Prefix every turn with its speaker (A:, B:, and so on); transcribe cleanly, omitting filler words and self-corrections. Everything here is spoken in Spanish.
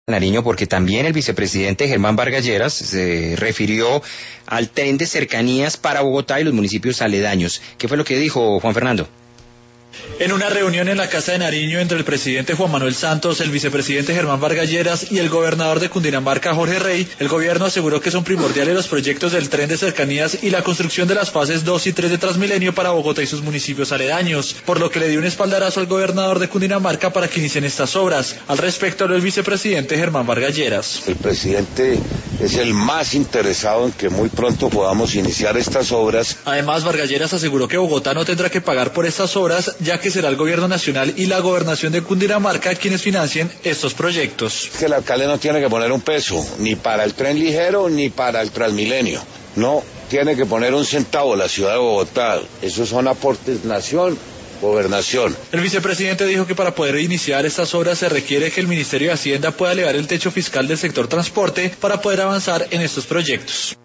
A: Nariño, porque también el vicepresidente Germán Vargas Lleras se refirió al tren de cercanías para Bogotá y los municipios aledaños. ¿Qué fue lo que dijo Juan Fernando?
B: En una reunión en la Casa de Nariño entre el presidente Juan Manuel Santos, el vicepresidente Germán Vargas Lleras y el gobernador de Cundinamarca, Jorge Rey, el gobierno aseguró que son primordiales los proyectos del tren de cercanías y la construcción de las fases 2 y 3 de Transmilenio para Bogotá y sus municipios aledaños, por lo que le dio un espaldarazo al gobernador de Cundinamarca para que inicien estas obras. Al respecto habló el vicepresidente Germán Vargas Lleras.
C: El presidente es el más interesado en que muy pronto podamos iniciar estas obras.
B: Además, Vargas Lleras aseguró que Bogotá no tendrá que pagar por estas obras, ya que será el gobierno nacional y la gobernación de Cundinamarca quienes financien estos proyectos.
C: Que el alcalde no tiene que poner un peso, ni para el tren ligero, ni para el Transmilenio. No tiene que poner un centavo la ciudad de Bogotá. Esos son aportes nación, gobernación.
B: El vicepresidente dijo que para poder iniciar estas obras se requiere que el Ministerio de Hacienda pueda elevar el techo fiscal del sector transporte para poder avanzar en estos proyectos.